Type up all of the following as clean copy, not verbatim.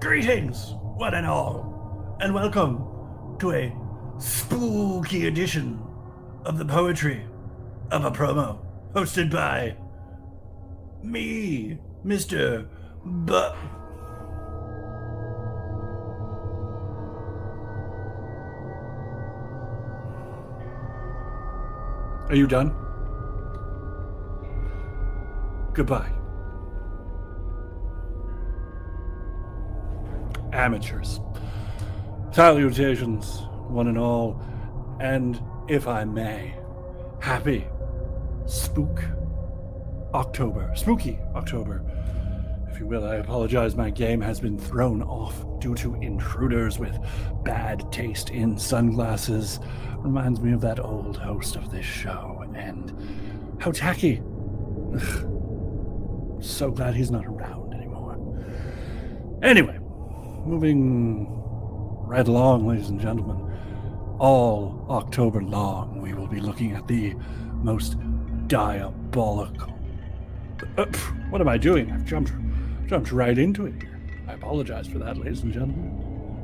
Greetings, one and all, and welcome to a spooky edition of the Poetry of a Promo, hosted by me, Mr. Are you done? Goodbye. Amateurs. Salutations, one and all, and if I may, happy Spooky October, if you will. I apologize, my game has been thrown off due to intruders with bad taste in sunglasses. Reminds me of that old host of this show, and how tacky. Ugh. So glad he's not around anymore. Anyway, moving right along, ladies and gentlemen. All October long, we will be looking at the most diabolical. What am I doing? I've jumped right into it here. I apologize for that, ladies and gentlemen.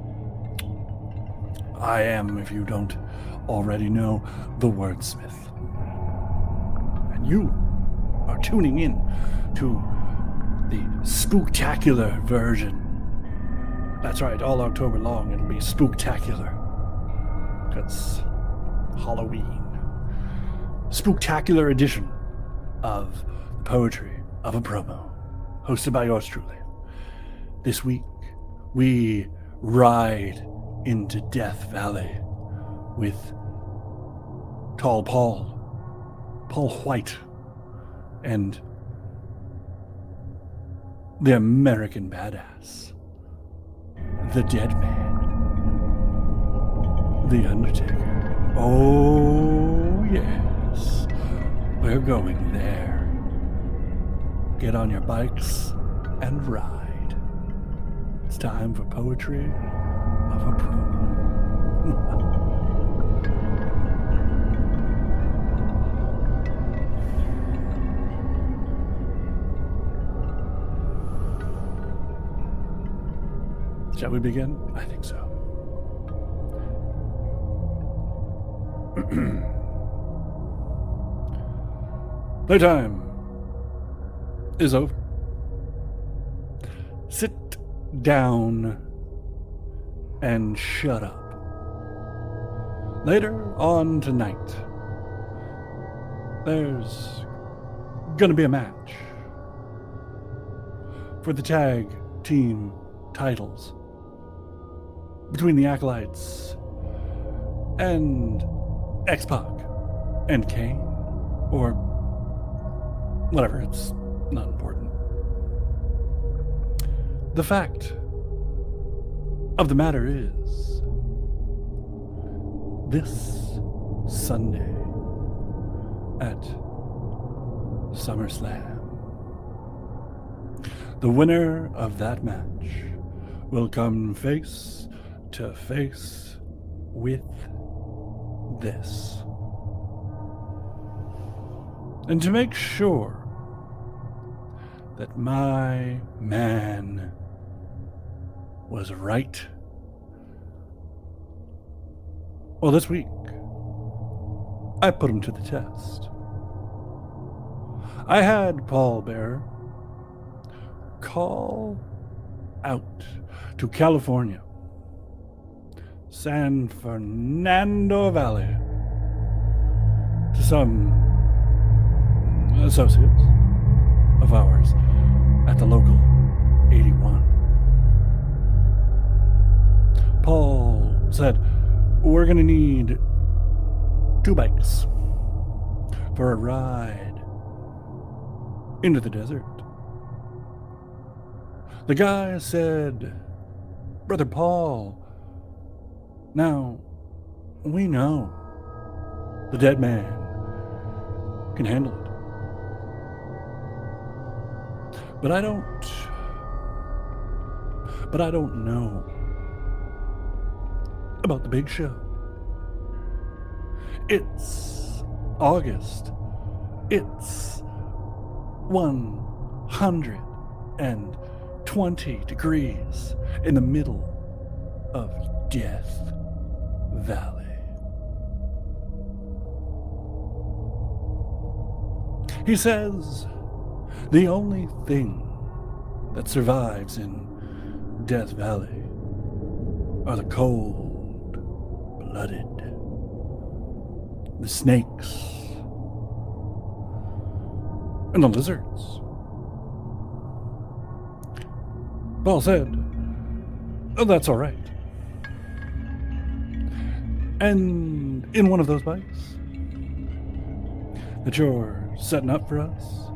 I am, if you don't already know, the Wordsmith. And you are tuning in to the spooktacular version. That's right, all October long it'll be spooktacular. Because Halloween. Spooktacular edition of the Poetry of a Promo, hosted by yours truly. This week, we ride into Death Valley with Tall Paul White, and the American Badass, the Dead Man, the Undertaker. Oh, yes, we're going there. Get on your bikes and ride. It's time for Poetry of a Promo. Shall we begin? I think so. Playtime is over. Sit down and shut up. Later on tonight, there's gonna be a match for the tag team titles between the Acolytes and X-Pac and Kane, or whatever, it's not important. The fact of the matter is, this Sunday at SummerSlam, the winner of that match will come face to face with this. And to make sure that my man was right, well, this week I put him to the test. I had Paul Bearer call out to California, San Fernando Valley, to some associates of ours at the local 81. Paul said, we're going to need 2 bikes for a ride into the desert. The guy said, Brother Paul, now we know the Dead Man can handle it. But I don't know about the big show. It's August. It's 100 and 20 degrees in the middle of Death Valley. He says the only thing that survives in Death Valley are the cold-blooded, the snakes, and the lizards. Paul said, "Oh, that's all right." And in one of those bites that you're setting up for us,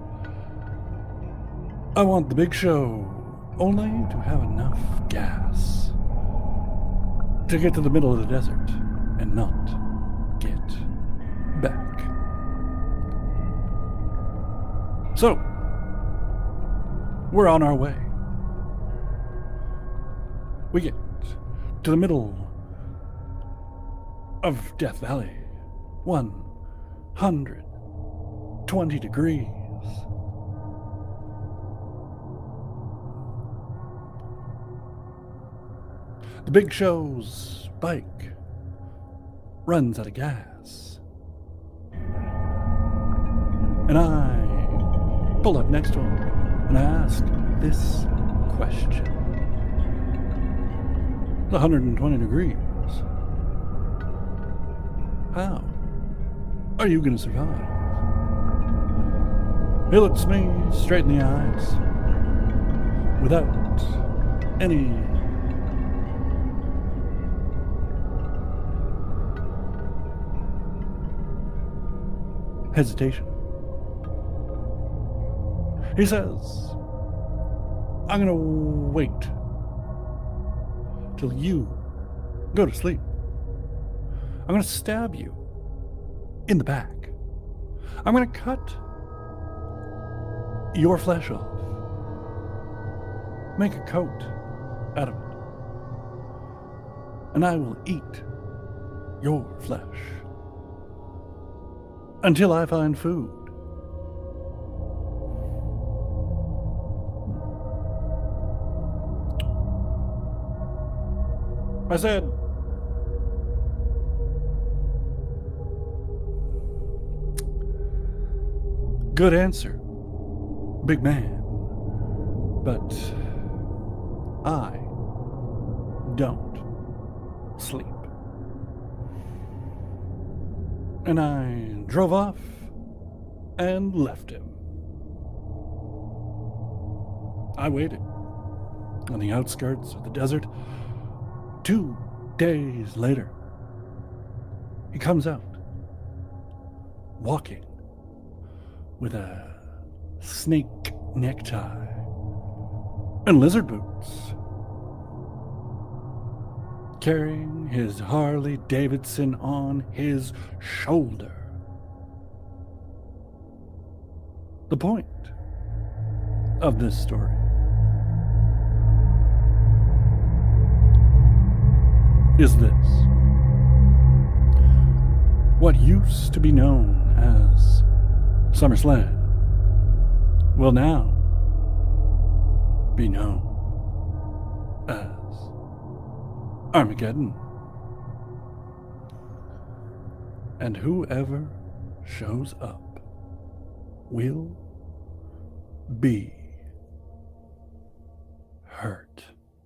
I want the big show only to have enough gas to get to the middle of the desert and not get back. So, we're on our way. We get to the middle of Death Valley, 120 degrees. The Big Show's bike runs out of gas. And I pull up next to him and I ask this question. 120 degrees. How are you going to survive? He looks me straight in the eyes without any hesitation. He says, "I'm going to wait till you go to sleep. I'm going to stab you in the back. I'm going to cut your flesh off, make a coat out of it, and I will eat your flesh until I find food." I said, "Good answer, big man, but I don't sleep." And I drove off and left him. I waited on the outskirts of the desert. 2 days later, he comes out, walking with a snake necktie and lizard boots, carrying his Harley Davidson on his shoulder. The point of this story is this: what used to be known as SummerSlam will now be known as Armageddon. And whoever shows up will be hurt.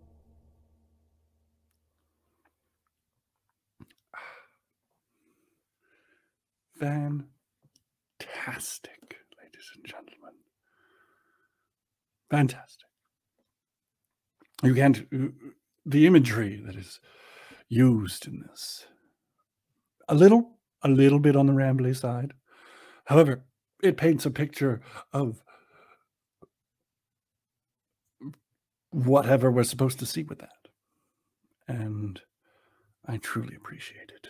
Fantastic, ladies and gentlemen. Fantastic. You can't, the imagery that is used in this, a little bit on the rambly side. However, it paints a picture of whatever we're supposed to see with that. And I truly appreciate it.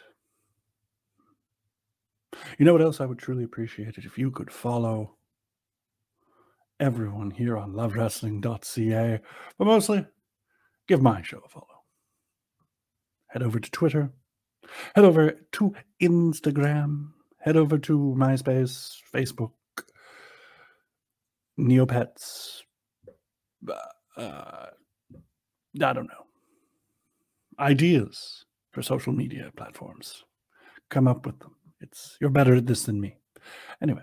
You know what else I would truly appreciate it? If you could follow everyone here on lovewrestling.ca, but mostly give my show a follow. Head over to Twitter, head over to Instagram, head over to MySpace, Facebook, Neopets, I don't know, ideas for social media platforms. Come up with them. You're better at this than me. Anyway,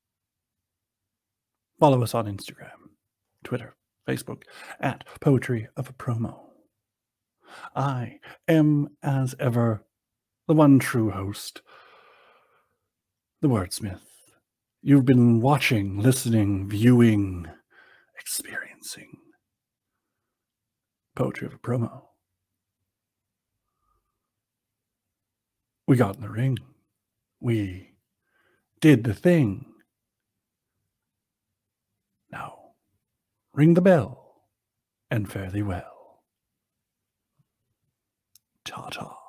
follow us on Instagram, Twitter, Facebook at Poetry of a Promo. I am, as ever, the one true host, the Wordsmith. You've been watching, listening, viewing, experiencing Poetry of a Promo. We got in the ring. We did the thing. Now, ring the bell and fare thee well. Ta-ta.